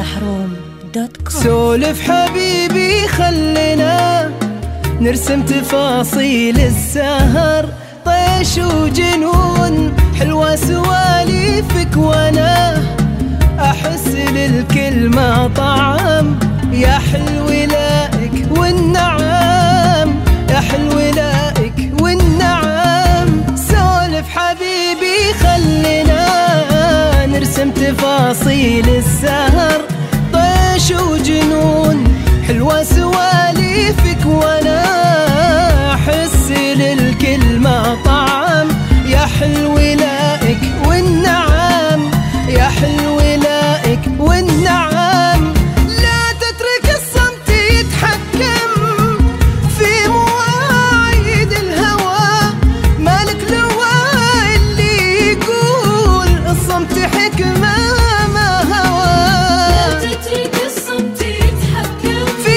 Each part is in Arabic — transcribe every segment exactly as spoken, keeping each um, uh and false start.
محروم دوت كوم. سولف حبيبي خلنا نرسم تفاصيل السهر، طيش وجنون حلوة سواليفك وانا احس للكلمة طعم، يا حلو لائك والنعم، يا حلو لائك والنعم. سولف حبيبي خلنا نرسم تفاصيل السهر، طيش وجنون حلوة سواليفك وانا احس للكلمة طعم، يا حلو لائك والنعم، يا حلو لائك والنعم. لا تترك الصمت يتحكم في مواعيد الهوى، مالك لواء اللي يقول الصمت حكمة ما هوى. لا تترك الصمت يتحكم في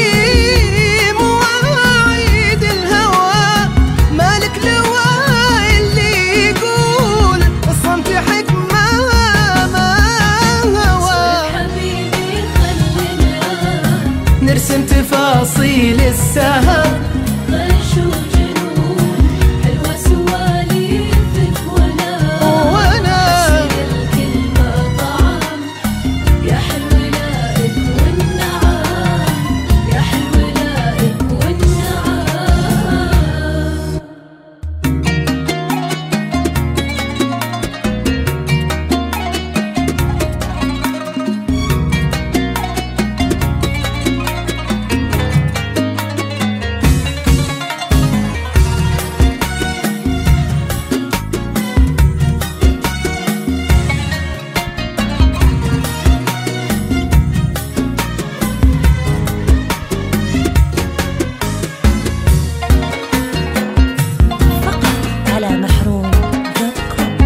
مواعيد الهوى، مالك لواء اللي يقول الصمت حكمة ما هوى. حبيبي خلنا نرسم تفاصيل السهر، طيش وجنون حلوة سواليفك وانا وانا الكلمة طعم، يا حلو لائك والنعم، يا حلو لائك والنعم. فقط على محروم دوت كوم.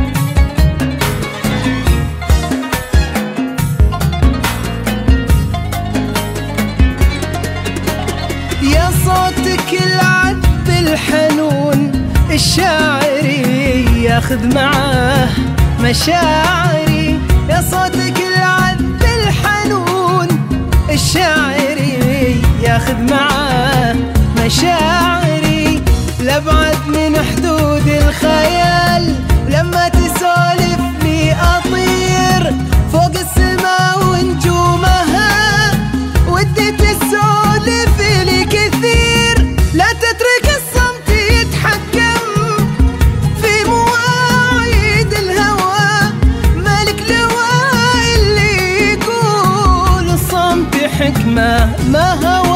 يا صوتك العذب الحنون الشاعري ياخذ معاه مشاعري، يا صوتك العذب الحنون الشاعري ياخذ معاه مشاعري. لابعد من حدود الخيال لما تسولف لي اطير فوق السماء ونجومها، ودي تسولف لي كثير. لا تترك الصمت يتحكم في مواعيد الهوى، مالك لواء اللي يقول الصمت حكمة ما هوى.